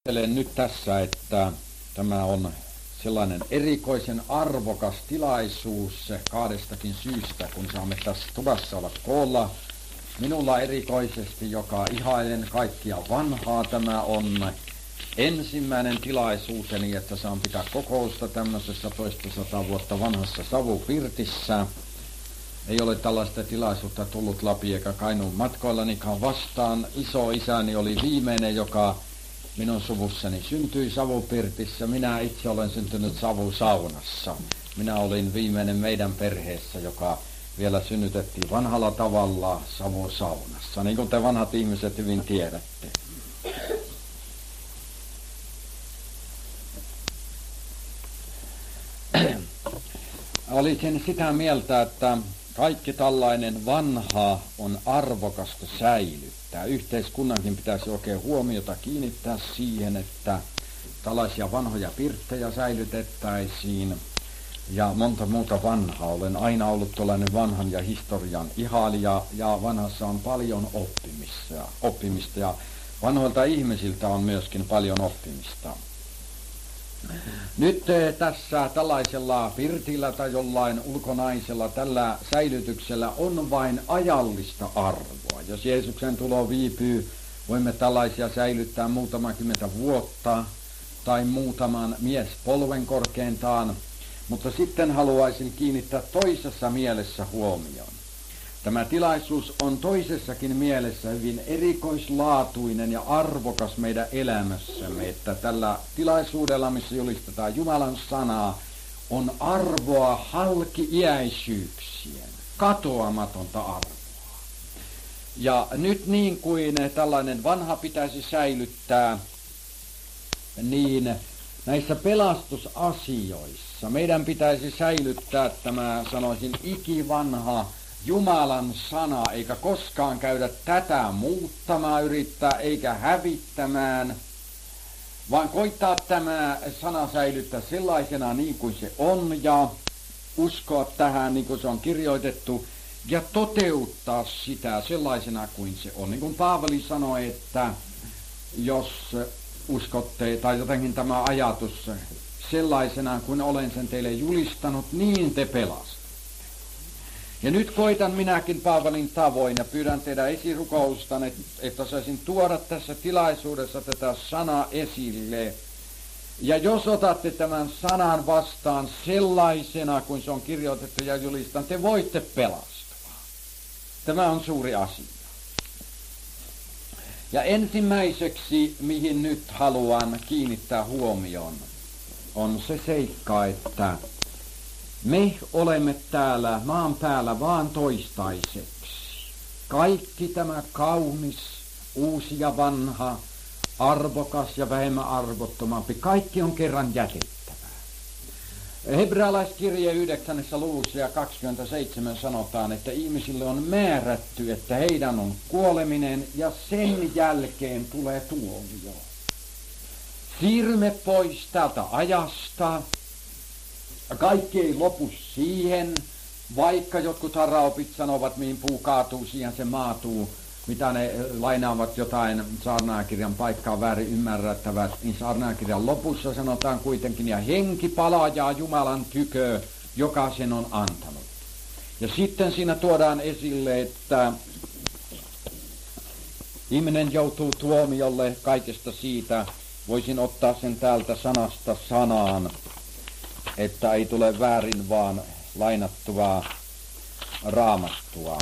Ajattelen nyt tässä, että tämä on sellainen erikoisen arvokas tilaisuus kahdestakin syystä, kun saamme tässä tuvassa olla koolla. Minulla erikoisesti, joka ihailen kaikkia vanhaa, tämä on ensimmäinen tilaisuuteni, että saan pitää kokousta tämmöisessä 100 vuotta vanhassa savupirtissä. Ei ole tällaista tilaisuutta tullut läpi eikä Kainuun matkoillanikaan vastaan. Isoisäni oli viimeinen, joka minun suvussani syntyi savupirtissä. Minä itse olen syntynyt savusaunassa. Minä olin viimeinen meidän perheessä, joka vielä synnytettiin vanhalla tavalla savusaunassa, niin kuin te vanhat ihmiset hyvin tiedätte. Olisin sitä mieltä, että kaikki tällainen vanha on arvokasta säilyttää. Yhteiskunnankin pitäisi oikein huomiota kiinnittää siihen, että tällaisia vanhoja pirttejä säilytettäisiin ja monta muuta vanhaa. Olen aina ollut tällainen vanhan ja historian ihailija ja vanhassa on paljon oppimista ja vanhoilta ihmisiltä on myöskin paljon oppimista. Nyt tässä tällaisella pirtillä tai jollain ulkonaisella tällä säilytyksellä on vain ajallista arvoa. Jos Jeesuksen tulo viipyy, voimme tällaisia säilyttää muutaman kymmentä vuotta tai muutaman miespolven korkeintaan, mutta sitten haluaisin kiinnittää toisessa mielessä huomioon. Tämä tilaisuus on toisessakin mielessä hyvin erikoislaatuinen ja arvokas meidän elämässämme, että tällä tilaisuudella, missä julistetaan Jumalan sanaa, on arvoa halki-iäisyyksien, katoamatonta arvoa. Ja nyt niin kuin tällainen vanha pitäisi säilyttää, niin näissä pelastusasioissa meidän pitäisi säilyttää tämä, sanoisin, ikivanha Jumalan sana, eikä koskaan käydä tätä muuttamaan, yrittää eikä hävittämään, vaan koittaa tämä sana säilyttää sellaisena niin kuin se on ja uskoa tähän niin kuin se on kirjoitettu ja toteuttaa sitä sellaisena kuin se on. Niin kuin Paavali sanoi, että jos uskotte tai jotenkin tämä ajatus sellaisena kuin olen sen teille julistanut, niin te pelastatte. Ja nyt koitan minäkin Paavalin tavoin ja pyydän teidän esirukoustan, että saisin tuoda tässä tilaisuudessa tätä sanaa esille. Ja jos otatte tämän sanan vastaan sellaisena kuin se on kirjoitettu ja julistan, te voitte pelastua. Tämä on suuri asia. Ja ensimmäiseksi, mihin nyt haluan kiinnittää huomioon, on se seikka, että me olemme täällä maan päällä vaan toistaiseksi. Kaikki tämä kaunis, uusi ja vanha, arvokas ja vähemmän arvottomampi, kaikki on kerran jätettävää. Hebrealaiskirje 9. luvussa ja 27 sanotaan, että ihmisille on määrätty, että heidän on kuoleminen ja sen jälkeen tulee tuomio. Siirrymme pois tältä ajasta. Kaikki ei lopu siihen, vaikka jotkut harraopit sanovat, mihin puu kaatuu, siihen se maatuu, mitä ne lainaavat jotain saarnaakirjan paikkaa väärin ymmärrettävät, niin saarnaakirjan lopussa sanotaan kuitenkin, ja henki palaa Jumalan tykö, joka sen on antanut. Ja sitten siinä tuodaan esille, että ihminen joutuu tuomiolle kaikesta siitä, voisin ottaa sen täältä sanasta sanaan, että ei tule väärin vaan lainattua raamattua.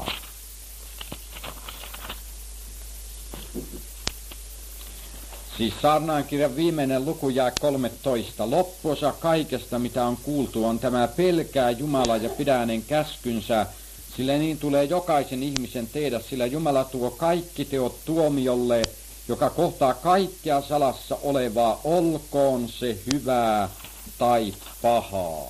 Siis saarnaankirjan viimeinen luku jää 13. Loppuosa kaikesta, mitä on kuultu, on tämä pelkää Jumala ja pidä hänen käskynsä, sillä niin tulee jokaisen ihmisen tehdä, sillä Jumala tuo kaikki teot tuomiolle, joka kohtaa kaikkea salassa olevaa, olkoon se hyvää tai pahaa.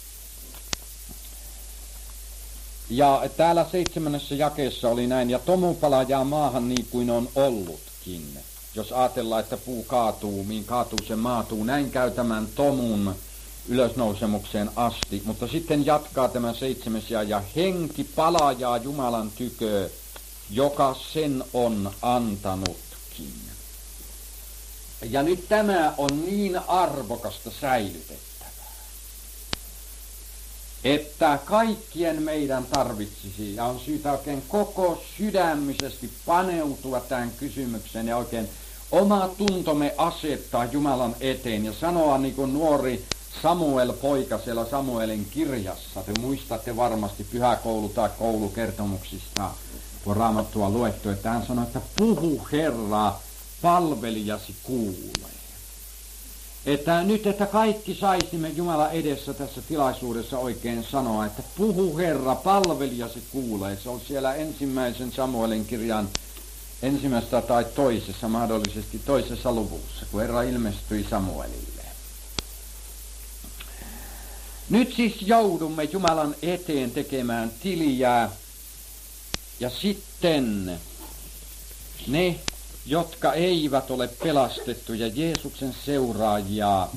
Ja täällä 7. jakeessa oli näin, ja tomu palaa maahan niin kuin on ollutkin. Jos ajatellaan, että puu kaatuu, mihin kaatuu se maatuu, näin käy tämän tomun ylösnousemukseen asti. Mutta sitten jatkaa tämä 7. ja henki palaa Jumalan tykö, joka sen on antanutkin. Ja nyt tämä on niin arvokasta säilytettävää, että kaikkien meidän tarvitsisi, ja on syytä oikein koko sydämisesti paneutua tähän kysymykseen ja oikein oma tuntomme asettaa Jumalan eteen ja sanoa niin kuin nuori Samuel poika siellä Samuelin kirjassa. Te muistatte varmasti pyhäkoulu- tai koulukertomuksista, kun Raamattua luettu, että hän sanoi, että puhu Herra, palvelijasi kuulee. Että nyt, että kaikki saisimme Jumalan edessä tässä tilaisuudessa oikein sanoa, että puhu Herra, palvelijasi kuulee. Se on siellä ensimmäisen Samuelin kirjan ensimmäisessä tai toisessa, mahdollisesti toisessa luvussa, kun Herra ilmestyi Samuelille. Nyt siis joudumme Jumalan eteen tekemään tiliä, ja sitten ne, jotka eivät ole pelastettuja Jeesuksen seuraajia,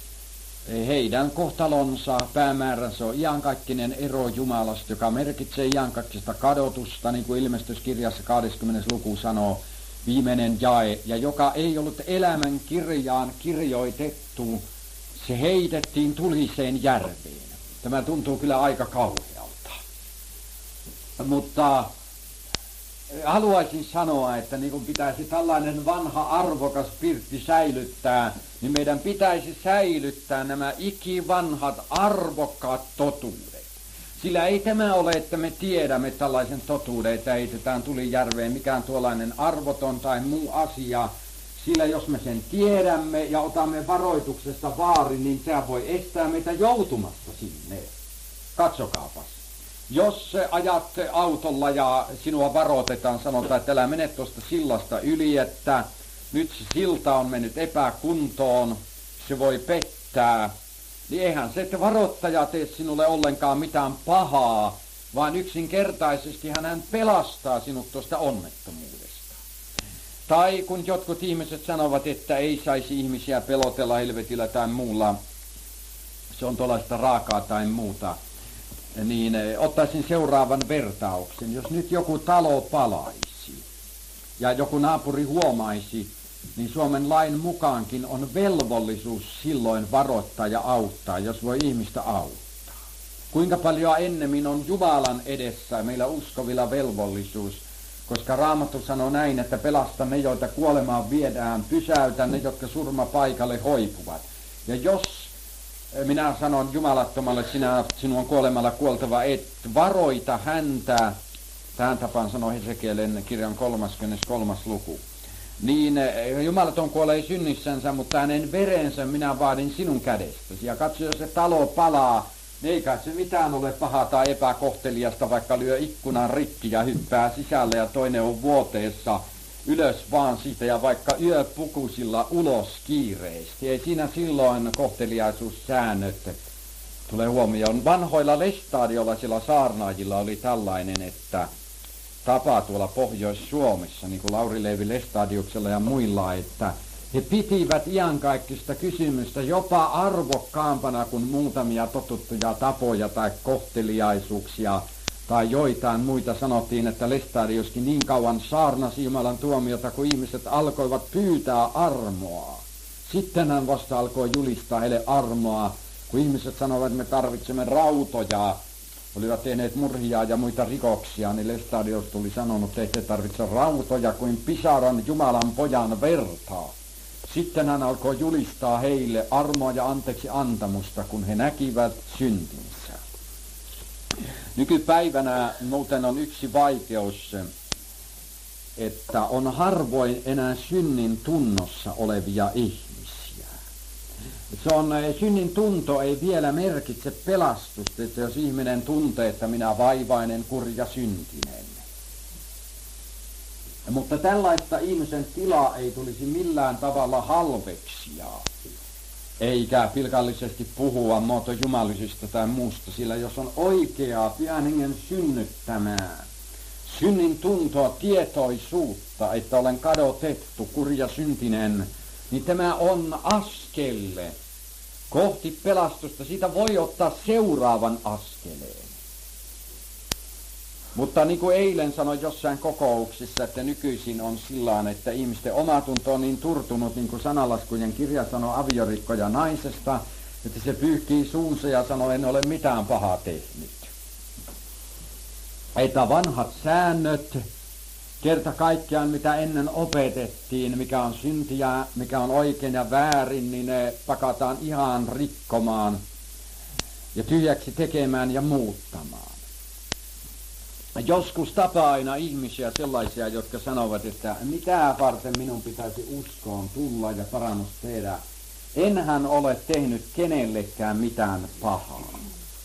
heidän kohtalonsa, päämääränsä on iankaikkinen ero Jumalasta, joka merkitsee iankaikkista kadotusta, niin kuin ilmestyskirjassa 20. luku sanoo, viimeinen jae, ja joka ei ollut elämän kirjaan kirjoitettu, se heitettiin tuliseen järveen. Tämä tuntuu kyllä aika kauhealta. Mutta haluaisin sanoa, että niin kuin pitäisi tällainen vanha arvokas pirtti säilyttää, niin meidän pitäisi säilyttää nämä ikivanhat arvokkaat totuudet. Sillä ei tämä ole, että me tiedämme tällaisen totuuden, että heitetään tulijärveen mikään tuollainen arvoton tai muu asia. Sillä jos me sen tiedämme ja otamme varoituksesta vaarin, niin se voi estää meitä joutumasta sinne. Katsokaapas. Jos ajat autolla ja sinua varoitetaan, sanotaan, että älä mene tuosta sillasta yli, että nyt se silta on mennyt epäkuntoon, se voi pettää, niin eihän se, että varoittaja tee sinulle ollenkaan mitään pahaa, vaan yksinkertaisesti hän pelastaa sinut tuosta onnettomuudesta. Tai kun jotkut ihmiset sanovat, että ei saisi ihmisiä pelotella helvetillä tai muulla, se on tuollaista raakaa tai muuta, niin ottaisin seuraavan vertauksen. Jos nyt joku talo palaisi ja joku naapuri huomaisi, niin Suomen lain mukaankin on velvollisuus silloin varoittaa ja auttaa, jos voi ihmistä auttaa. Kuinka paljon ennemmin on Jumalan edessä meillä uskovilla velvollisuus, koska Raamattu sanoo näin, että pelasta ne, joita kuolemaan viedään, pysäytä ne, jotka surmapaikalle hoipuvat. Ja jos minä sanon jumalattomalle, sinun on kuolemalla kuoltava, et varoita häntä, tähän tapaan sanoo Hesekielen kirjan 33. luku, niin jumalaton kuolee synnissänsä, mutta hänen verensä minä vaadin sinun kädestäsi. Ja katso, jos se talo palaa, niin ei kai se mitään ole pahaa tai epäkohteliasta, vaikka lyö ikkunan rikki ja hyppää sisälle ja toinen on vuoteessa ylös vaan siitä ja vaikka yöpukusilla ulos kiireesti. Ei siinä silloin kohteliaisuussäännöt tule huomioon. Vanhoilla lestadiolaisilla saarnaajilla oli tällainen, että tapa tuolla Pohjois-Suomessa, niin kuin Lauri Leevi Lestadiuksella ja muilla, että he pitivät iankaikkista kysymystä jopa arvokkaampana kuin muutamia totuttuja tapoja tai kohteliaisuuksia tai joitain muita. Sanottiin, että Lestadiuskin niin kauan saarnasi Jumalan tuomiota, kun ihmiset alkoivat pyytää armoa. Sitten hän vasta alkoi julistaa heille armoa, kun ihmiset sanoivat, että me tarvitsemme rautoja, olivat tehneet murhia ja muita rikoksia, niin Lestadius tuli sanonut, että ei te tarvitse rautoja kuin pisaran Jumalan pojan vertaa. Sitten hän alkoi julistaa heille armoa ja anteeksi antamusta, kun he näkivät syntinsä. Nykypäivänä muuten on yksi vaikeus, että on harvoin enää synnin tunnossa olevia ihmisiä. Se on, synnin tunto ei vielä merkitse pelastusta, että jos ihminen tuntee, että minä vaivainen, kurja, syntinen. Mutta tällaista ihmisen tilaa ei tulisi millään tavalla halveksia, eikä pilkallisesti puhua muotojumalisista tai muusta, sillä jos on oikeaa Pyhän Hengen synnyttämää, synnin tuntoa, tietoisuutta, että olen kadotettu, kurja, syntinen, niin tämä on askel kohti pelastusta. Siitä voi ottaa seuraavan askeleen. Mutta niin kuin eilen sanoin jossain kokouksissa, että nykyisin on sillä että ihmisten omatunto on niin turtunut, niin kuin Sananlaskujen kirja sanoo aviorikkoja naisesta, että se pyyhkii suunsa ja sanoo, en ole mitään pahaa tehnyt. Että vanhat säännöt, kerta kaikkiaan mitä ennen opetettiin, mikä on syntiä, mikä on oikein ja väärin, niin ne pakataan ihan rikkomaan ja tyhjäksi tekemään ja muuttamaan. Joskus tapaa aina ihmisiä sellaisia, jotka sanovat, että mitä varten minun pitäisi uskoon tulla ja parannus tehdä. Enhän ole tehnyt kenellekään mitään pahaa.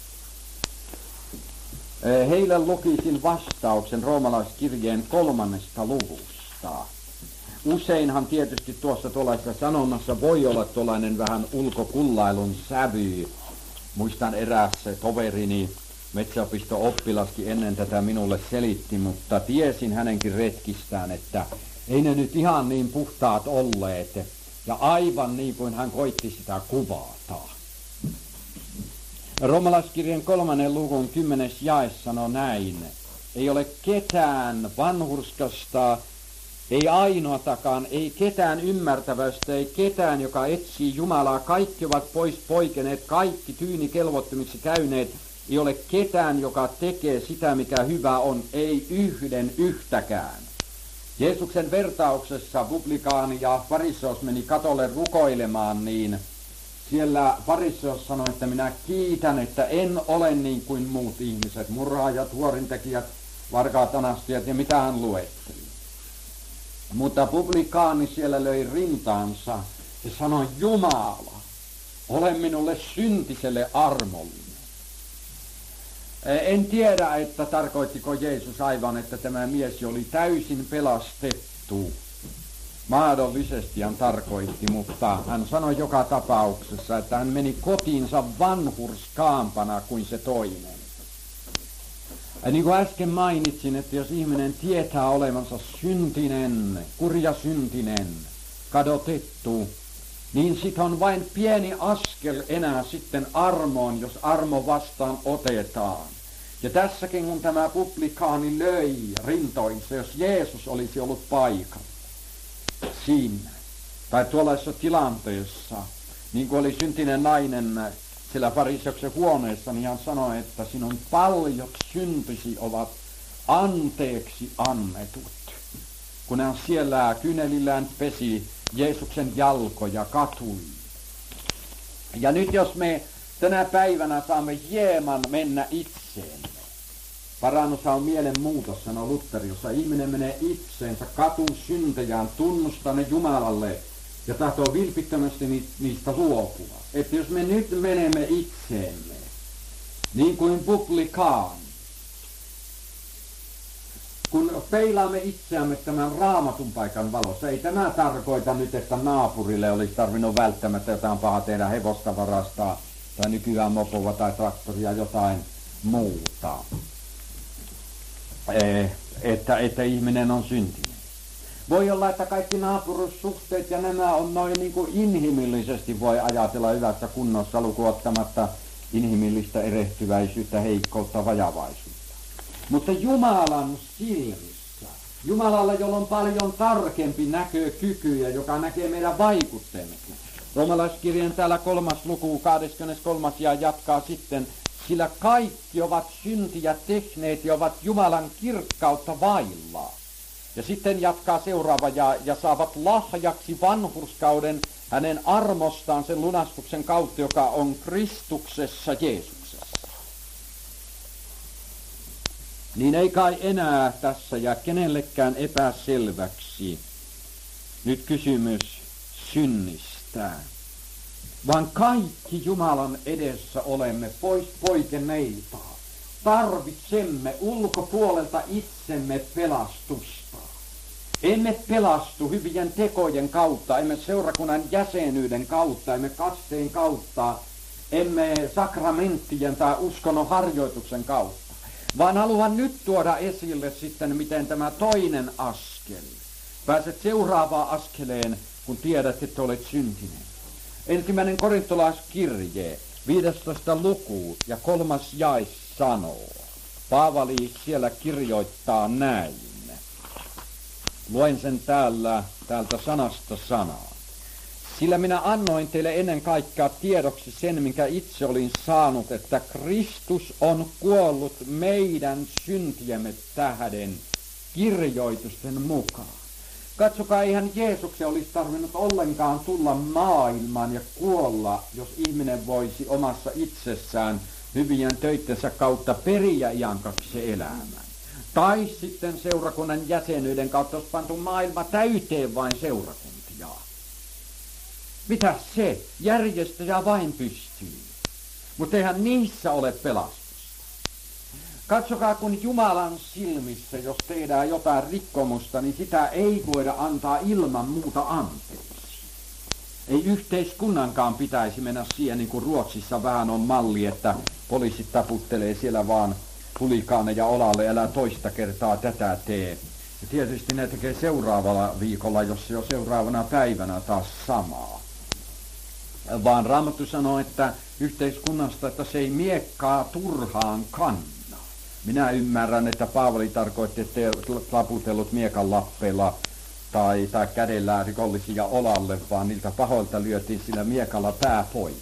Heille lukisin vastauksen roomalaiskirjeen 3. luvusta. Useinhan tietysti tuossa tuollaisessa sanonnassa voi olla tuollainen vähän ulkokullailun sävy. Muistan eräs toverini, metsäopisto-oppilaskin ennen tätä minulle selitti, mutta tiesin hänenkin retkistään, että ei ne nyt ihan niin puhtaat olleet. Ja aivan niin kuin hän koitti sitä kuvata. Roomalaiskirjan 3. luvun 10. jae sanoo näin. Ei ole ketään vanhurskasta, ei ainoatakaan, ei ketään ymmärtävästä, ei ketään, joka etsii Jumalaa. Kaikki ovat pois poikeneet, kaikki tyyni kelvottomiksi käyneet. Ei ole ketään, joka tekee sitä, mikä hyvä on, ei yhden yhtäkään. Jeesuksen vertauksessa publikaani ja fariseus meni katolle rukoilemaan, niin siellä fariseus sanoi, että minä kiitän, että en ole niin kuin muut ihmiset, murhaajat, huorintekijät, varkaat, anastijat ja mitä hän luetteli. Mutta publikaani siellä löi rintaansa ja sanoi, Jumala, ole minulle syntiselle armollinen. En tiedä, että tarkoittiko Jeesus aivan, että tämä mies oli täysin pelastettu. Mahdollisesti hän tarkoitti, mutta hän sanoi joka tapauksessa, että hän meni kotiinsa vanhurskaampana kuin se toinen. Ja niin kuin äsken mainitsin, että jos ihminen tietää olevansa syntinen, kurja syntinen, kadotettu, niin sit on vain pieni askel enää sitten armoon, jos armo vastaan otetaan. Ja tässäkin kun tämä publikaani löi rintoinsa, jos Jeesus olisi ollut paikalla siinä, tai tuollaisessa tilanteessa, niin kuin oli syntinen nainen siellä fariseuksen huoneessa, niin hän sanoi, että sinun paljot syntisi ovat anteeksi annetut. Kun hän siellä kyynelillään pesi Jeesuksen jalkoja katui. Ja nyt jos me tänä päivänä saamme hieman mennä itseemme. Parannushan on mielenmuutos, sanoo Luther, jossa ihminen menee itseensä, katuu syntejään, tunnustaa ne Jumalalle ja tahtoo vilpittömästi niistä luopua. Että jos me nyt menemme itseemme, niin kuin publikaan, kun peilaamme itseämme tämän Raamatun paikan valossa, ei tämä tarkoita nyt, että naapurille olisi tarvinnut välttämättä jotain pahaa tehdä, hevosta varastaa, tai nykyään mopoa tai traktoria, jotain muuta. Että ihminen on syntinen. Voi olla, että kaikki naapurussuhteet ja nämä on noin niin kuin inhimillisesti voi ajatella hyvässä kunnossa lukuottamatta inhimillistä erehtyväisyyttä, heikkoutta, vajavaisuutta. Mutta Jumalan silmissä, Jumalalla, jolla on paljon tarkempi näkökyky ja joka näkee meidän vaikutteemmekin. Roomalaiskirjan täällä 3. luku 23. ja jatkaa sitten, sillä kaikki ovat syntiä tehneet ja ovat Jumalan kirkkautta vailla. Ja sitten jatkaa seuraava ja saavat lahjaksi vanhurskauden hänen armostaan sen lunastuksen kautta, joka on Kristuksessa Jeesuksessa. Niin ei kai enää tässä jää kenellekään epäselväksi nyt kysymys synnistä, vaan kaikki Jumalan edessä olemme pois poikeneita. Tarvitsemme ulkopuolelta itsemme pelastusta. Emme pelastu hyvien tekojen kautta, emme seurakunnan jäsenyyden kautta, emme kasteen kautta, emme sakramenttien tai uskonnon harjoituksen kautta. Vaan haluan nyt tuoda esille sitten, miten tämä toinen askel. Pääset seuraavaan askeleen, kun tiedät, että olet syntinen. 1. Korintolaiskirje, 15. luku ja 3. jae sanoo. Paavali siellä kirjoittaa näin. Luen sen täältä sanasta sanaa. Sillä minä annoin teille ennen kaikkea tiedoksi sen, minkä itse olin saanut, että Kristus on kuollut meidän syntiemme tähden kirjoitusten mukaan. Katsokaa, eihän Jeesuksen olisi tarvinnut ollenkaan tulla maailmaan ja kuolla, jos ihminen voisi omassa itsessään hyvien töittensä kautta periä iankaikkisen elämän. Tai sitten seurakunnan jäsenyyden kautta olisi pantu maailma täyteen vain seurakuntia. Mitä se? Järjestäjä vain pystyy. Mutta eihän niissä ole pelastusta. Katsokaa, kun Jumalan silmissä, jos tehdään jotain rikkomusta, niin sitä ei voida antaa ilman muuta anteeksi. Ei yhteiskunnankaan pitäisi mennä siihen, niin kuin Ruotsissa vähän on malli, että poliisit taputtelee siellä vaan hulikaaneja olalle, älä toista kertaa tätä tee. Ja tietysti ne tekee seuraavalla viikolla, jos se on seuraavana päivänä taas samaa. Vaan Raamattu sanoo, että yhteiskunnasta, että se ei miekkaa turhaan kanna. Minä ymmärrän, että Paavali tarkoitti, että ei taputellut miekan lappeilla tai kädellään rikollisia olalle, vaan niiltä pahoilta lyötiin sillä miekalla pää poikki.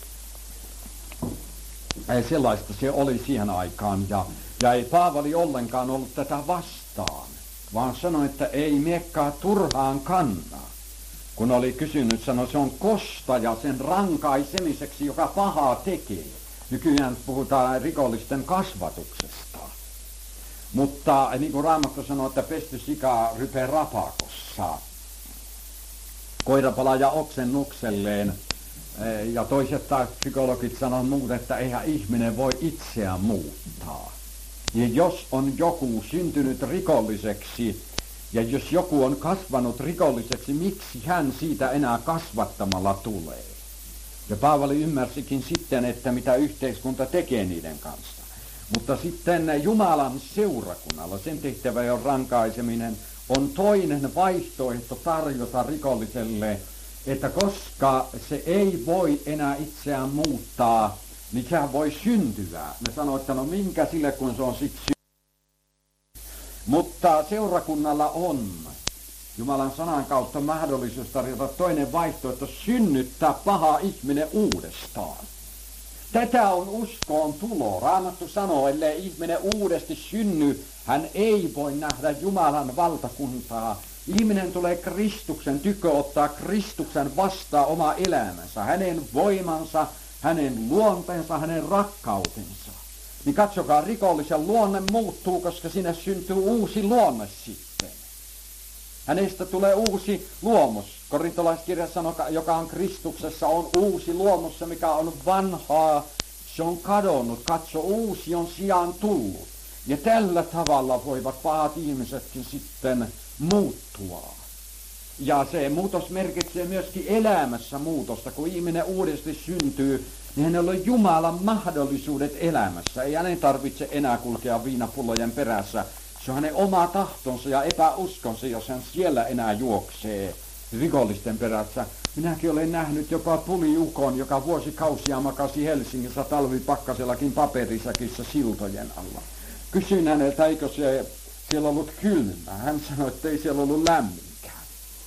Sellaista se oli siihen aikaan, ja ei Paavali ollenkaan ollut tätä vastaan, vaan sanoi, että ei miekkaa turhaan kanna. Kun oli kysynyt, sanoi, se on kostaja sen rankaisemiseksi, joka pahaa tekee. Nykyään puhutaan rikollisten kasvatuksesta. Mutta niin kuin Raamattu sanoo, että pesty sika rypee rapakossa. Koira palaa ja oksennukselleen. Ja toiset taas psykologit sanoo muut, että eihän ihminen voi itseään muuttaa. Ja jos on joku syntynyt rikolliseksi, ja jos joku on kasvanut rikolliseksi, miksi hän siitä enää kasvattamalla tulee? Ja Paavali ymmärsikin sitten, että mitä yhteiskunta tekee niiden kanssa. Mutta sitten Jumalan seurakunnalla, sen tehtävä on rankaiseminen, on toinen vaihtoehto tarjota rikolliselle, että koska se ei voi enää itseään muuttaa, niin sehän voi syntyä. Ne sanoo, että no minkä sille, kun se on siksi. Mutta seurakunnalla on Jumalan sanan kautta mahdollisuus tarjota toinen vaihtoehto, synnyttää paha ihminen uudestaan. Tätä on uskoon tulo. Raamattu sanoo, ellei ihminen uudesti synny, hän ei voi nähdä Jumalan valtakuntaa. Ihminen tulee Kristuksen tykö, ottaa Kristuksen vastaan oma elämänsä, hänen voimansa, hänen luonteensa, hänen rakkautensa. Niin katsokaa, rikollisen luonne muuttuu, koska sinne syntyy uusi luonne sitten. Hänestä tulee uusi luomus. Korintolaiskirja sanoo, joka on Kristuksessa, on uusi luomus, mikä on vanhaa, se on kadonnut. Katso, uusi on sijaan tullut. Ja tällä tavalla voivat pahat ihmisetkin sitten muuttua. Ja se muutos merkitsee myöskin elämässä muutosta. Kun ihminen uudesti syntyy, niin hänellä on Jumalan mahdollisuudet elämässä. Ei hänen tarvitse enää kulkea viinapullojen perässä. Se on hänen oma tahtonsa ja epäuskonsa, jos hän siellä enää juoksee rikollisten perässä. Minäkin olen nähnyt jopa puliukon, joka vuosikausia makasi Helsingissä talvipakkasellakin paperisäkissä siltojen alla. Kysyin häneltä, eikö siellä ollut kylmää. Hän sanoi, että ei siellä ollut lämminkään.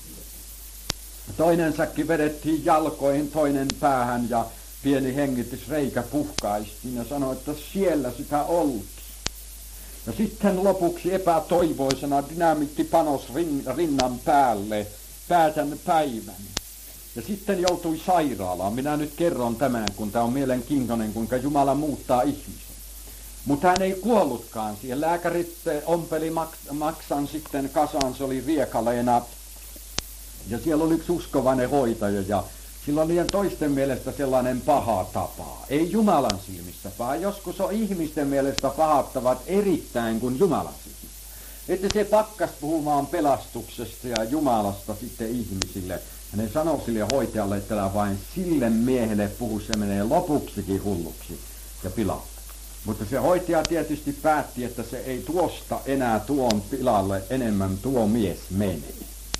Toinen säkki vedettiin jalkoihin, toinen päähän ja pieni hengitysreikä puhkaistiin ja sanoi, että siellä sitä oltiin. Ja sitten lopuksi epätoivoisena dynamiitti panos rinnan päälle, päätän päivän. Ja sitten joutui sairaalaan. Minä nyt kerron tämän, kun tämä on mielenkiintoinen, kuinka Jumala muuttaa ihmisen. Mutta hän ei kuollutkaan siihen. Lääkärit ompeli maksan sitten kasaan, se oli riekaleena. Ja siellä oli yksi uskovainen hoitaja ja sillä on niiden toisten mielestä sellainen paha tapa. Ei Jumalan silmissä paha. Joskus on ihmisten mielestä pahattavat erittäin kuin Jumalan silmissä. Että se pakkas puhumaan pelastuksesta ja Jumalasta sitten ihmisille. Ja ne sanoi sille hoitajalle, että älä vain sille miehelle puhu, se menee lopuksikin hulluksi ja pilalle. Mutta se hoitaja tietysti päätti, että se ei tuosta enää tuon pilalle enemmän tuo mies menee.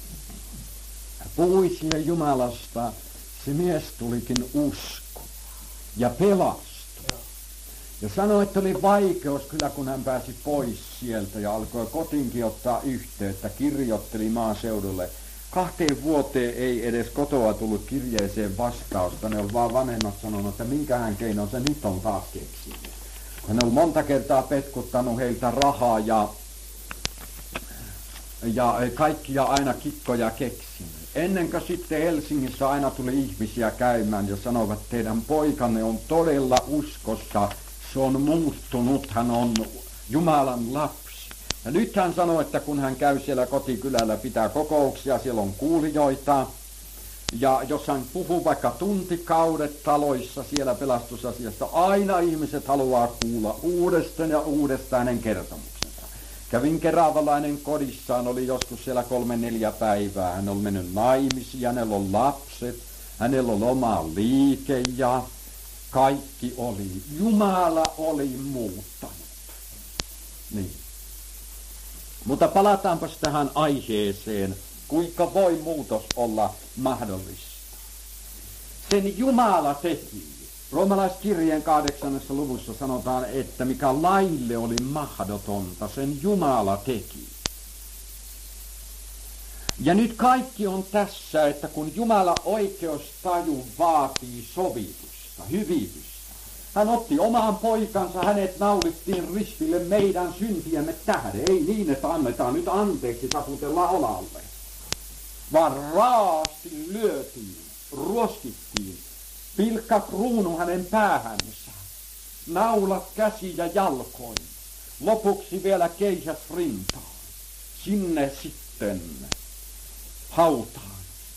Puhui sille Jumalasta, se mies tulikin usko ja pelastui. Ja sanoi, että oli vaikeus kyllä, kun hän pääsi pois sieltä ja alkoi kotiinkin ottaa yhteyttä, kirjoitteli maaseudulle. 2 vuoteen ei edes kotoa tullut kirjeeseen vastausta, ne on vaan vanhemmat sanonut, että minkähän keinon se nyt on taas keksinyt. Hän on monta kertaa petkuttanut heiltä rahaa ja kaikkia aina kikkoja keksinyt. Ennen kuin sitten Helsingissä aina tuli ihmisiä käymään ja sanoivat, että teidän poikanne on todella uskossa, se on muuttunut, hän on Jumalan lapsi. Ja nyt hän sanoi, että kun hän käy siellä kotikylällä, pitää kokouksia, siellä on kuulijoita. Ja jos hän puhuu vaikka tuntikaudet taloissa siellä pelastusasiasta, aina ihmiset haluaa kuulla uudestaan ja uudestaan hänen kertomuksensa. Kävin keravalainen kodissaan, oli joskus siellä 3-4 päivää. Hän on mennyt naimisiin, hänellä on lapset, hänellä on oma liike ja kaikki oli. Jumala oli muuttanut. Niin. Mutta palataanpas tähän aiheeseen, kuinka voi muutos olla mahdollista. Sen Jumala teki. Roomalaiskirjeen 8. luvussa sanotaan, että mikä laille oli mahdotonta, sen Jumala teki. Ja nyt kaikki on tässä, että kun Jumala oikeustaju vaatii sovitusta, hyvitystä. Hän otti oman poikansa, hänet naulittiin ristille meidän syntiemme tähden. Ei niin, että annetaan nyt anteeksi, taputellaan olalle. Vaan raasti lyötiin, ruoskittiin, pilkka kruunu hänen päähänsä, naulat käsi ja jalkoin, lopuksi vielä keihäs rintaan, sinne sitten hautaan.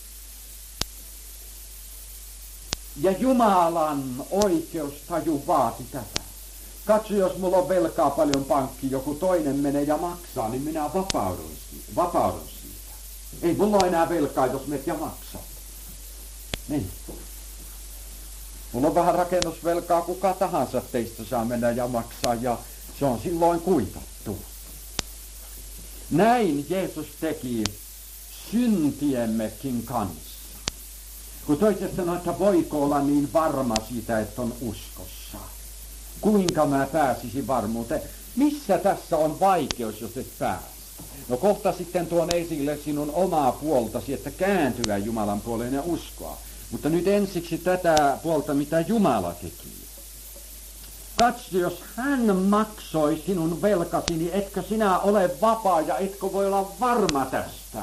Ja Jumalan oikeustaju vaati tätä. Katso, jos mulla on velkaa paljon pankkiin, joku toinen menee ja maksaa, niin minä vapaudun siitä. Ei mulla ole enää velkaa, jos menet ja maksat. Niin. Mulla on vähän rakennusvelkaa, kuka tahansa teistä saa mennä ja maksaa, ja se on silloin kuitattu. Näin Jeesus teki syntiemmekin kanssa. Kun toiset sanoo, että voiko olla niin varma siitä, että on uskossa. Kuinka mä pääsisin varmuuteen? Missä tässä on vaikeus, jos et pääse? No kohta sitten tuon esille sinun omaa puoltasi, että kääntyä Jumalan puoleen ja uskoa. Mutta nyt ensiksi tätä puolta, mitä Jumala teki. Katso, jos hän maksoi sinun velkasi, niin etkö sinä ole vapaa ja etkö voi olla varma tästä?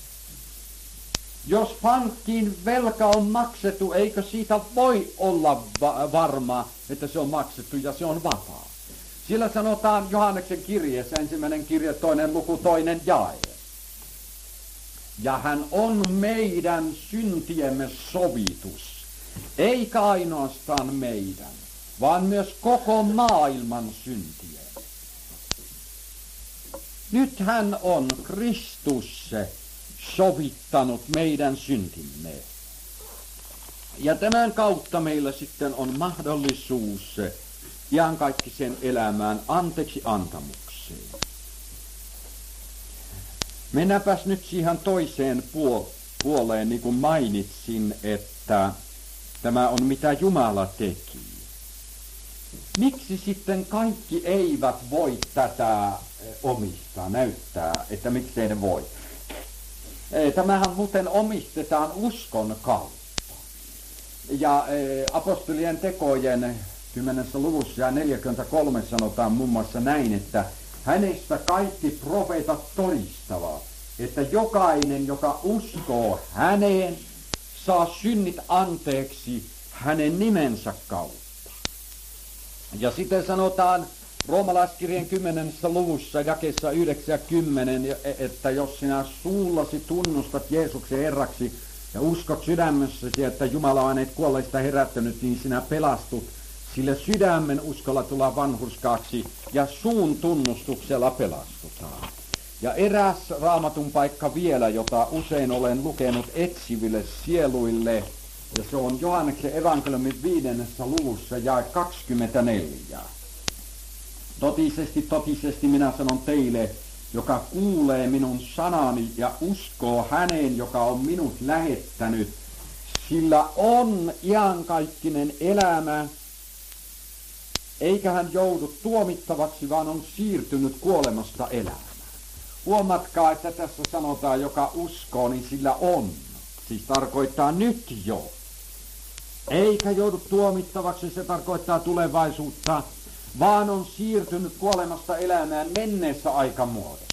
Jos pankkiin velka on maksettu, eikö siitä voi olla varma, että se on maksettu ja se on vapaa? Sillä sanotaan Johanneksen kirjeessä, 1. kirje, 2. luku, 2. jae. Ja hän on meidän syntiemme sovitus, eikä ainoastaan meidän, vaan myös koko maailman syntien. Nyt hän on Kristus sovittanut meidän syntimme. Ja tämän kautta meillä sitten on mahdollisuus iankaikkiseen elämään anteeksi antamukseen. Mennäänpäs nyt siihen toiseen puoleen, niin kuin mainitsin, että tämä on mitä Jumala teki. Miksi sitten kaikki eivät voi tätä omistaa, näyttää, että miksei ne voi? Tämähän muuten omistetaan uskon kautta. Ja apostolien tekojen 10. luvussa ja 43 sanotaan muun muassa näin, että hänestä kaikki profeetat todistavat, että jokainen, joka uskoo häneen, saa synnit anteeksi hänen nimensä kautta. Ja sitten sanotaan Roomalaiskirjeen 10. luvussa jakeessa 9:10, että jos sinä suullasi tunnustat Jeesuksen Herraksi ja uskot sydämessäsi, että Jumala on hänet kuolleista herättänyt, niin sinä pelastut. Sillä sydämen uskolla tullaan vanhurskaaksi ja suun tunnustuksella pelastutaan. Ja eräs raamatun paikka vielä, jota usein olen lukenut etsiville sieluille, ja se on Johanneksen evankeliumin 5. luvussa jae 24. Totisesti minä sanon teille, joka kuulee minun sanani ja uskoo häneen, joka on minut lähettänyt, sillä on iankaikkinen elämä, eikä hän joudu tuomittavaksi, vaan on siirtynyt kuolemasta elämään. Huomatkaa, että tässä sanotaan, joka uskoo, niin sillä on. Siis tarkoittaa nyt jo. Eikä joudu tuomittavaksi, se tarkoittaa tulevaisuutta, vaan on siirtynyt kuolemasta elämään menneessä aikamuodossa.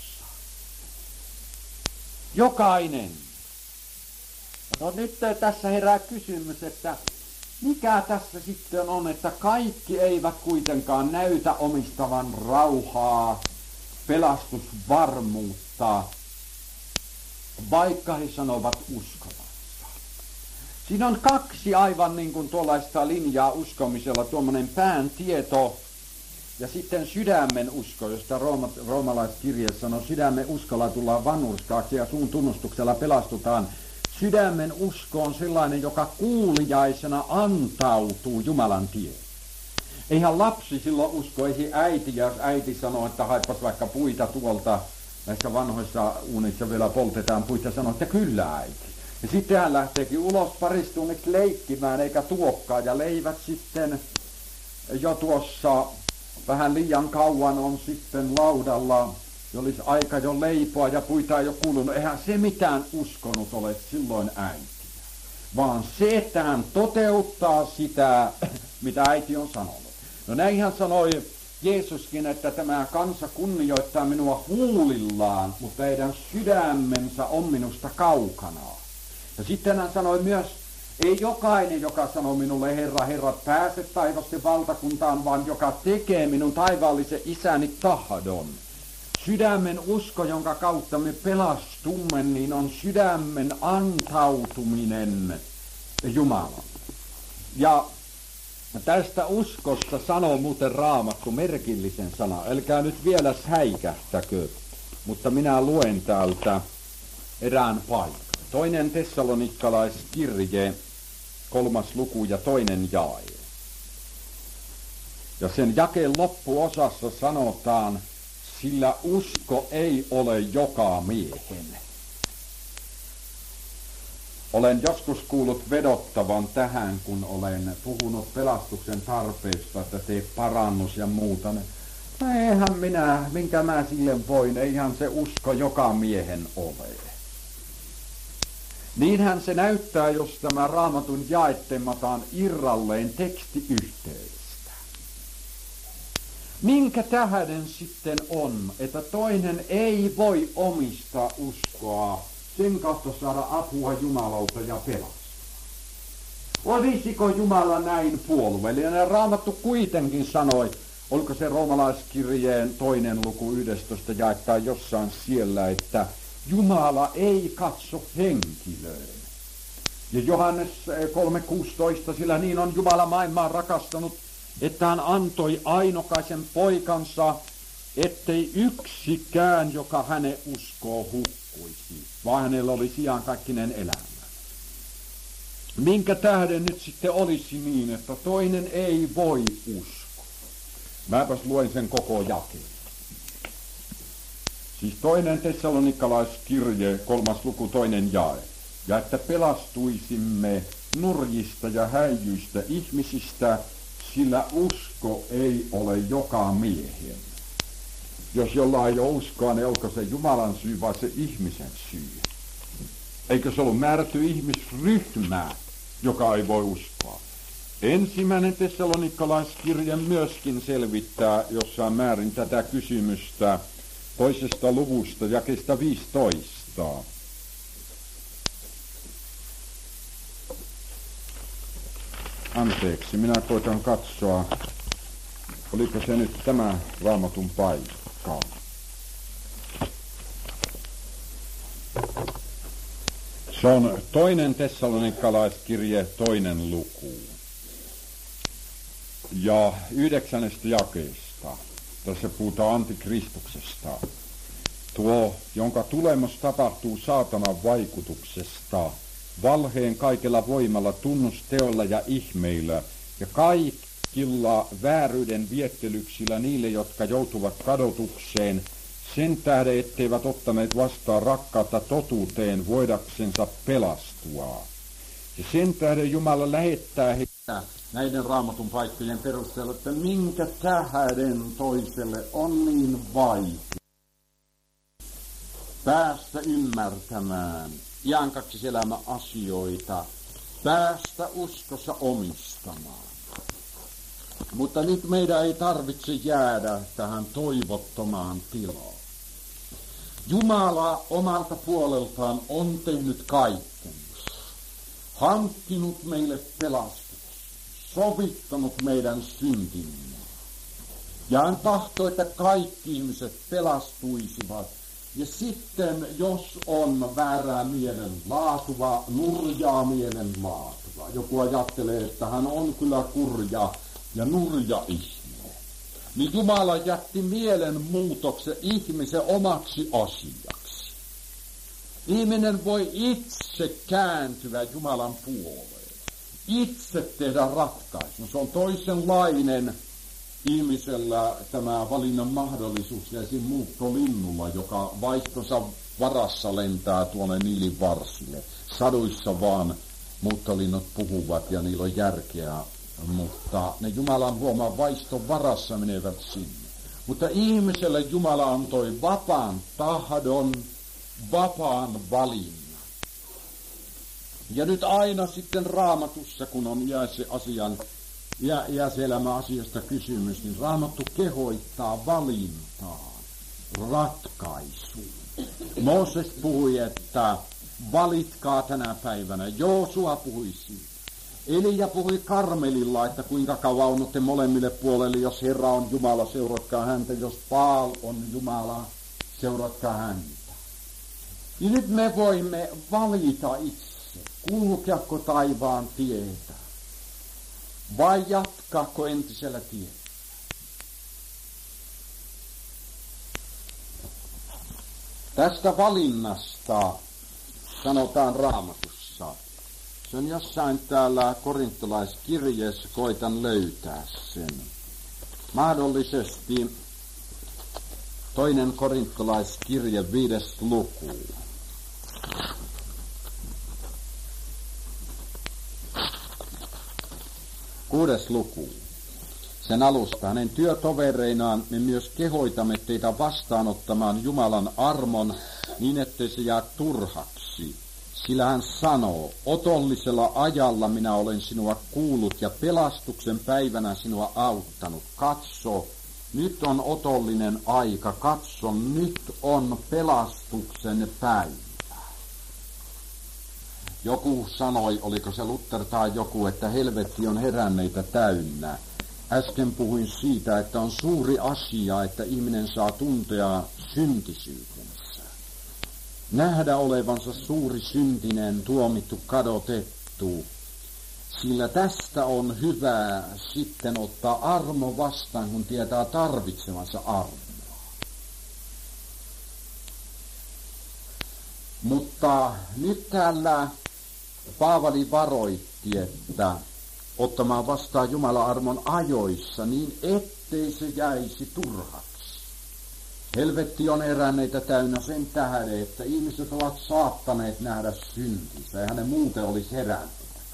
Jokainen. No nyt tässä herää kysymys, että mikä tässä sitten on, että kaikki eivät kuitenkaan näytä omistavan rauhaa, pelastusvarmuutta, vaikka he sanovat uskovansa. Siinä on kaksi aivan niin kuin tuollaista linjaa uskomisella, tuommoinen pään tieto ja sitten sydämen usko, josta roomalaiskirje sanoo, sydämen uskolla tullaan vanhurskaaksi ja suun tunnustuksella pelastutaan. Sydämen usko on sellainen, joka kuuliaisena antautuu Jumalan tielle. Eihän lapsi silloin usko, ei äiti, jos äiti sanoo, että haippas vaikka puita tuolta, näissä vanhoissa uunissa vielä poltetaan puita, sanoo, että kyllä äiti. Ja sitten hän lähteekin ulos paristunniksi leikkimään, eikä tuokkaan, ja leivät sitten jo tuossa vähän liian kauan on sitten laudalla, ja olisi aika jo leipoa ja puita ei ole kuulunut. Eihän se mitään uskonut ole silloin äitiä, vaan se, että hän toteuttaa sitä, mitä äiti on sanonut. No näinhän sanoi Jeesuskin, että tämä kansa kunnioittaa minua huulillaan, mutta heidän sydämensä on minusta kaukana. Ja sitten hän sanoi myös, ei jokainen, joka sanoo minulle, Herra, Herra, pääse taivasten valtakuntaan, vaan joka tekee minun taivaallisen isäni tahdon. Sydämen usko, jonka kautta me pelastumme, niin on sydämen antautuminen Jumalalle. Ja tästä uskosta sanoo muuten Raamattu merkillisen sana. Älkää nyt vielä häikähtäkö, mutta minä luen täältä erään paikan. 2. Tessalonikalaiskirje, 3. luku ja 2. jae. Ja sen jakeen loppuosassa sanotaan, sillä usko ei ole joka miehen. Olen joskus kuullut vedottavan tähän, kun olen puhunut pelastuksen tarpeesta, että tee parannus ja muuta. No eihän minkä mä sille voin, eihän se usko joka miehen ole. Niinhän se näyttää, jos tämä Raamatun jae temmataan irralleen tekstiyhteydestä. Minkä tähden sitten on, että toinen ei voi omistaa uskoa, sen kautta saada apua Jumalalta ja pelastua? Olisiko Jumala näin puolueellinen? Raamattu kuitenkin sanoi, oliko se roomalaiskirjeen 2. luku 11 jaettaa jossain siellä, että Jumala ei katso henkilöön. Ja Johannes 3:16, sillä niin on Jumala maailmaa rakastanut, että hän antoi ainokaisen poikansa, ettei yksikään, joka hänen uskoo, hukkuisi, vaan hänellä oli iankaikkinen elämä. Minkä tähden nyt sitten olisi niin, että toinen ei voi uskoa? Mäpäs luen sen koko jakeen. Siis 2. Tessalonikalaiskirje, 3. luku 2. jae. Ja että pelastuisimme nurjista ja häijyistä ihmisistä, sillä usko ei ole joka miehen. Jos jollain ei ole uskoa, niin onko se Jumalan syy vai se ihmisen syy? Eikö se ollut määrätty ihmisryhmä, joka ei voi uskoa? 1. Tessalonikalaiskirje myöskin selvittää jossain määrin tätä kysymystä 2. luvusta jakeesta 15. Anteeksi, minä koitan katsoa, oliko se nyt tämä Raamatun paikka. Se on 2. Tessalonikalaiskirje, 2. luku. Ja 9. jakeesta. Tässä puhutaan antikristuksesta. Tuo, jonka tulemus tapahtuu saatanan vaikutuksesta, valheen kaikella voimalla, tunnusteolla ja ihmeillä, ja kaikilla vääryyden viettelyksillä niille, jotka joutuvat kadotukseen, sen tähden, etteivät ottaneet vastaan rakkautta totuuteen voidaksensa pelastua. Ja sen tähden Jumala lähettää heitä näiden Raamatun paikkojen perusteella, että minkä tähden toiselle on niin vaikea päästä ymmärtämään iankaikkis-elämän asioita, päästä uskossa omistamaan. Mutta nyt meidän ei tarvitse jäädä tähän toivottomaan tilaan. Jumala omalta puoleltaan on tehnyt kaikkensa, hankkinut meille pelastuksen, sovittanut meidän syntimme. Ja hän tahtoo, että kaikki ihmiset pelastuisivat. Ja sitten, jos on väärää mielenlaatua, nurjaa mielenlaatua, joku ajattelee, että hän on kyllä kurja ja nurja ihminen, niin Jumala jätti mielenmuutoksen ihmisen omaksi asiaksi. Ihminen voi itse kääntyä Jumalan puoleen, itse tehdä ratkaisun. Se on toisenlainen ihmisellä tämä valinnan mahdollisuus ja siinä muuttolinnulla, joka vaihtonsa varassa lentää tuonne nilivarsille. Saduissa vaan muuttolinnut puhuvat ja niillä on järkeä, mutta ne Jumalan luoman vaiston varassa menevät sinne. Mutta ihmiselle Jumala antoi vapaan tahdon, vapaan valinnan. Ja nyt aina sitten Raamatussa, kun on iäiselämän asiasta kysymys, niin Raamattu kehoittaa valintaan, ratkaisuun. Mooses puhui, että valitkaa tänä päivänä. Joosua puhui siitä. Elia puhui Karmelilla, että kuinka kauan on molemmille puolelle, jos Herra on Jumala, seuratkaa häntä, jos Baal on Jumala, seuratkaa häntä. Ja nyt me voimme valita itse, kulkeako taivaan tietä, vai jatkaako entisellä tiellä. Tästä valinnasta sanotaan Raamatussa. Se on jossain täällä korintolaiskirjeessä, koitan löytää sen. Mahdollisesti 2. korintolaiskirje 5. luku. Kuudes luku. Sen alusta hänen työtovereinaan me myös kehoitamme teitä vastaanottamaan Jumalan armon niin, ettei se jää turhaksi. Sillä hän sanoo, otollisella ajalla minä olen sinua kuullut ja pelastuksen päivänä sinua auttanut. Katso, nyt on otollinen aika, katso, nyt on pelastuksen päivä. Joku sanoi, oliko se Luther tai joku, että helvetti on heränneitä täynnä. Äsken puhuin siitä, että on suuri asia, että ihminen saa tuntea syntisyytensä. Nähdä olevansa suuri syntinen, tuomittu, kadotettu. Sillä tästä on hyvä sitten ottaa armo vastaan, kun tietää tarvitsevansa armoa. Mutta nyt täällä Paavali varoitti, että ottamaan vastaan Jumalan armon ajoissa, niin ettei se jäisi turhaksi. Helvetti on heränneitä täynnä sen tähden, että ihmiset ovat saattaneet nähdä syntinsä, ja hänen muuten olisi herännyt.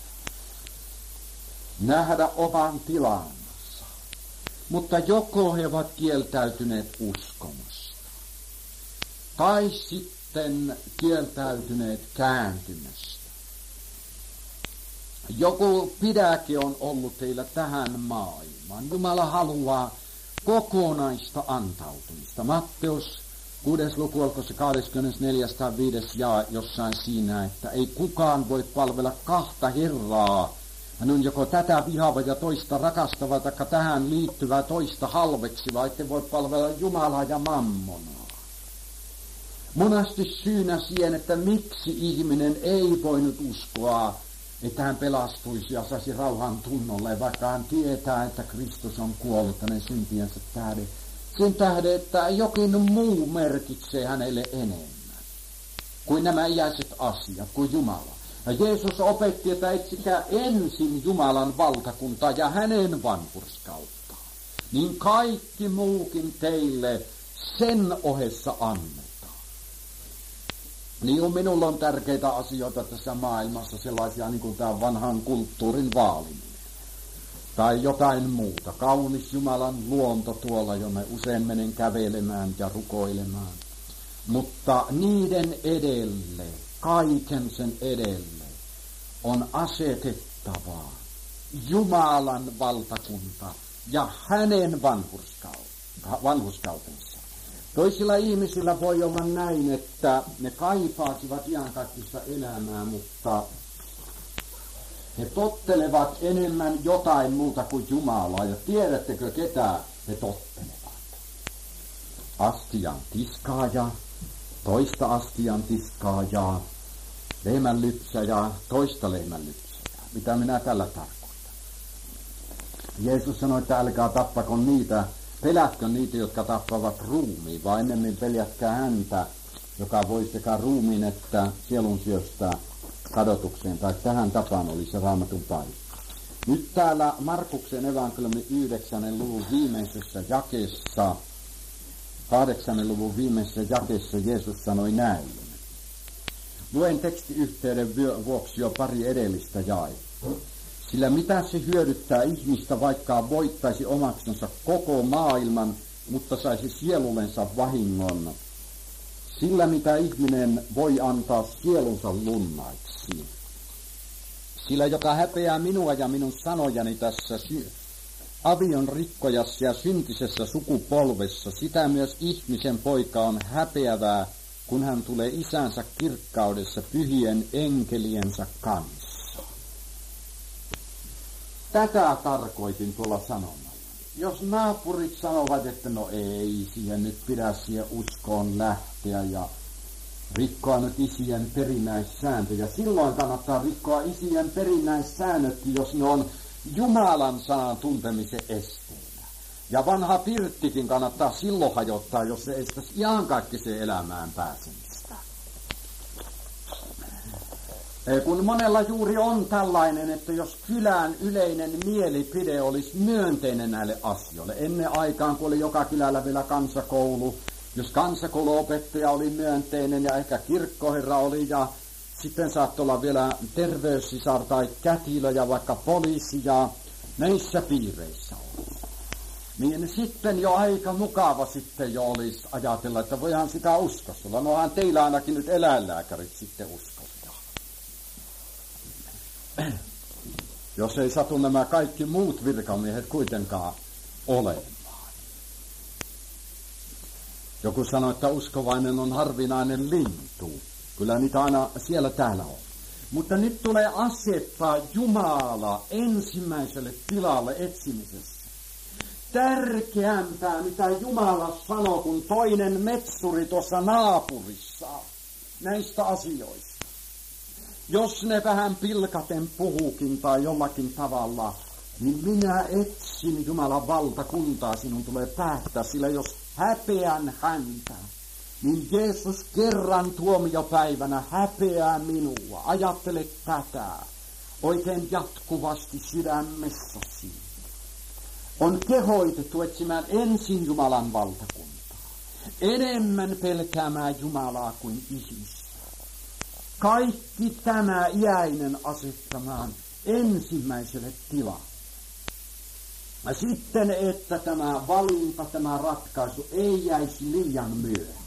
Nähdä oman tilansa. Mutta joko he ovat kieltäytyneet uskomasta, tai sitten kieltäytyneet kääntymästä. Joku pidäke on ollut teillä tähän maailmaan. Jumala haluaa kokonaista antautumista. Matteus 6. luku, olko se 24. tai 5. jaa jossain siinä, että ei kukaan voi palvella kahta Herraa. Hän on joko tätä vihaava ja toista rakastava, taikka tähän liittyvää toista halveksiva, ettei voi palvella Jumalaa ja mammonaa. Monasti syynä siihen, että miksi ihminen ei voinut uskoa, että hän pelastuisi ja saisi rauhan tunnolle, vaikka hän tietää, että Kristus on kuollut hänen syntiensä tähden. Sen tähden, että jokin muu merkitsee hänelle enemmän kuin nämä iäiset asiat, kuin Jumala. Ja Jeesus opetti, että etsikää ensin Jumalan valtakuntaa ja hänen vanhurskauttaan. Niin kaikki muukin teille sen ohessa annetaan. Niin minulla on tärkeitä asioita tässä maailmassa, sellaisia niin kuin tämä vanhan kulttuurin vaaliminen. tai jotain muuta. Kaunis Jumalan luonto tuolla, jonne usein menen kävelemään ja rukoilemaan. Mutta niiden edelle, kaiken sen edelle, on asetettava Jumalan valtakunta ja hänen vanhurskautensa. Toisilla ihmisillä voi olla näin, että ne kaipaasivat iankaikkista elämää, mutta he tottelevat enemmän jotain muuta kuin Jumalaa. Ja tiedättekö, ketä he tottelevat? Astian tiskaaja, toista astian tiskaajaa, lehmänlypsäjää, toista lehmänlypsäjää. Mitä minä tällä tarkoitan? Jeesus sanoi, että älkää tappako niitä, pelätkö niitä, jotka tappavat ruumiin, vaan ennemmin peljätkää häntä, joka voi sekä ruumiin että sielun syöstää kadotukseen, tai tähän tapaan oli se Raamatun paikka. Nyt täällä Markuksen evankeliumin 9. luvun viimeisessä jakeessa, 8. luvun viimeisessä jakeessa Jeesus sanoi näin. Luen tekstiyhteyden vuoksi jo pari edellistä jaetta. Sillä mitä se hyödyttää ihmistä, vaikka voittaisi omaksensa koko maailman, mutta saisi sielullensa vahingon. Sillä mitä ihminen voi antaa sielunsa lunnaiksi. Sillä joka häpeää minua ja minun sanojani tässä avion rikkojassa ja syntisessä sukupolvessa, sitä myös ihmisen poika on häpeävää, kun hän tulee isänsä kirkkaudessa pyhien enkeliensä kanssa. Tätä tarkoitin tuolla sanomalla. Jos naapurit sanovat, että no ei siihen nyt pidä siihen uskoon lähteä ja rikkoa nyt isien perinnäissääntöjä. Silloin kannattaa rikkoa isien perinnäissäännötkin, jos ne on Jumalan sanan tuntemisen esteenä. Ja vanha pirttikin kannattaa silloin hajottaa, jos se estäisi iankaikkiseen elämään pääsemistä. Kun monella juuri on tällainen, että jos kylän yleinen mielipide olisi myönteinen näille asioille. Ennen aikaan, kun oli joka kylällä vielä kansakoulu, jos kansakouluopettaja oli myönteinen ja ehkä kirkkoherra oli ja sitten saattoi olla vielä terveyssisar tai kätilö ja vaikka poliisi ja näissä piireissä oli. Niin sitten jo aika mukava sitten jo olisi ajatella, että voihan sitä uskossa. Nohan teillä ainakin nyt eläinlääkärit sitten uskossa. Jos ei satu nämä kaikki muut virkamiehet kuitenkaan olemaan. Joku sanoi, että uskovainen on harvinainen lintu. Kyllä niitä aina siellä täällä on. Mutta nyt tulee asettaa Jumala ensimmäiselle tilalle etsimisessä. Tärkeämpää, mitä Jumala sanoo, kuin toinen metsuri tuossa naapurissa näistä asioista. Jos ne vähän pilkaten puhuukin tai jollakin tavalla, niin minä etsin Jumalan valtakuntaa, sinun tulee päättää, sillä jos häpeän häntä, niin Jeesus kerran tuomiopäivänä häpeää minua. Ajattele tätä oikein jatkuvasti sydämessäsi. On kehoitettu etsimään ensin Jumalan valtakuntaa, enemmän pelkäämään Jumalaa kuin ihmistä. Kaikki tämä iäinen asettamaan ensimmäiselle tilalle. Ja sitten, että tämä valinta, tämä ratkaisu ei jäisi liian myöhään.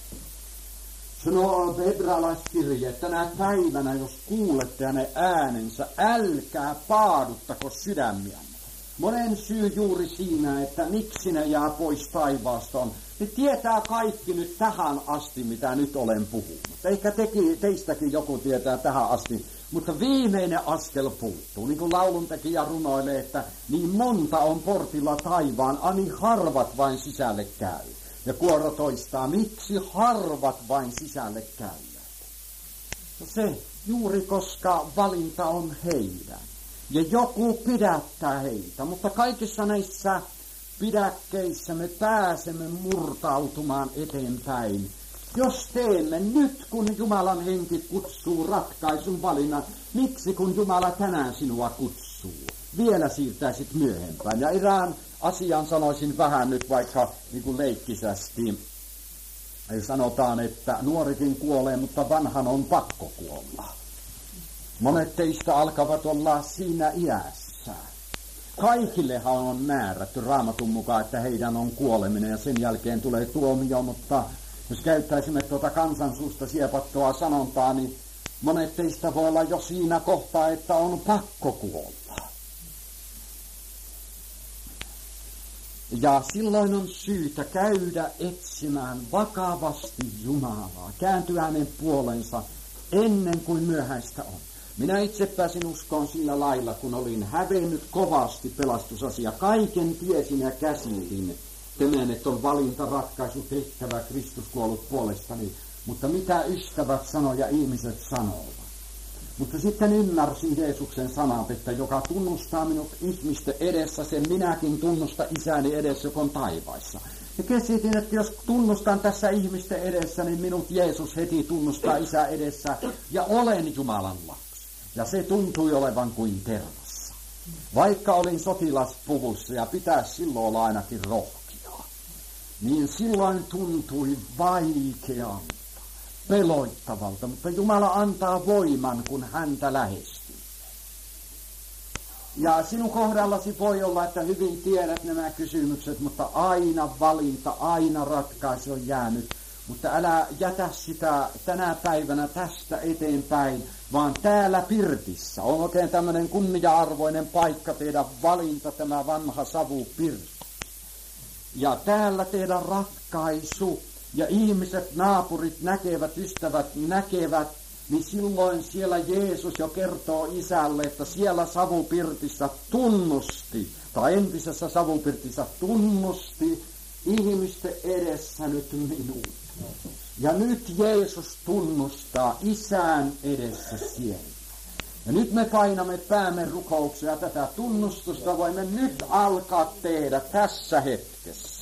Sanoo hebrealaiskirje, että tänä päivänä, jos kuulette hänen äänensä, älkää paaduttako sydämiänne. Monen syy juuri siinä, että miksi ne jää pois taivaasta on. Ne tietää kaikki nyt tähän asti, mitä nyt olen puhunut. Ehkä teistäkin joku tietää tähän asti, mutta viimeinen askel puuttuu. Niin kuin lauluntekijä runoilee, että niin monta on portilla taivaan, ani harvat vain sisälle käy. Ja kuoro toistaa, miksi harvat vain sisälle käyvät? No se juuri koska valinta on heidän. Ja joku pidättää heitä, mutta kaikissa näissä pidäkkeissä me pääsemme murtautumaan eteenpäin. Jos teemme nyt, kun Jumalan henki kutsuu ratkaisun valinnan, miksi kun Jumala tänään sinua kutsuu, vielä siirtäisit myöhempään. Ja erään asian sanoisin vähän nyt vaikka niin kuin leikkisästi. Sanotaan, että nuorikin kuolee, mutta vanhan on pakko kuolla. Monet teistä alkavat olla siinä iässä. Kaikillehan on määrätty Raamatun mukaan, että heidän on kuoleminen ja sen jälkeen tulee tuomio, mutta jos käyttäisimme tuota kansansuusta siepattua sanontaa, niin monet teistä voi olla jo siinä kohtaa, että on pakko kuolla. Ja silloin on syytä käydä etsimään vakavasti Jumalaa, kääntyä hänen puolensa ennen kuin myöhäistä on. Minä itse pääsin uskoon sillä lailla, kun olin hävennyt kovasti pelastusasia. Kaiken tiesin ja käsitin. Tämän, että on valintaratkaisu tehtävä, Kristus kuollut puolestani. Mutta mitä ystävät sanoo ja ihmiset sanovat. Mutta sitten ymmärsin Jeesuksen sanat, että joka tunnustaa minut ihmisten edessä, sen minäkin tunnusta isäni edessä, joka on taivaissa. Ja käsitin, että jos tunnustan tässä ihmisten edessä, niin minut Jeesus heti tunnustaa isä edessä ja olen Jumalan lapsi. Ja se tuntui olevan kuin tervassa. Vaikka olin sotilaspuvussa ja pitäisi silloin olla ainakin rohkea, niin silloin tuntui vaikealta, peloittavalta, mutta Jumala antaa voiman, kun häntä lähestyy. Ja sinun kohdallasi voi olla, että hyvin tiedät nämä kysymykset, mutta aina valinta, aina ratkaisu on jäänyt. Mutta älä jätä sitä tänä päivänä tästä eteenpäin, vaan täällä pirtissä on oikein tämmöinen kunnia-arvoinen paikka tehdä valinta, tämä vanha savupirtti. Ja täällä tehdä ratkaisu, ja ihmiset, naapurit näkevät, ystävät näkevät, niin silloin siellä Jeesus jo kertoo isälle, että siellä savupirtissä tunnusti, tai entisessä savupirtissä tunnusti ihmisten edessä nyt minut. Ja nyt Jeesus tunnustaa isän edessä siellä. Ja nyt me painamme päämme rukouksia, tätä tunnustusta voimme nyt alkaa tehdä tässä hetkessä.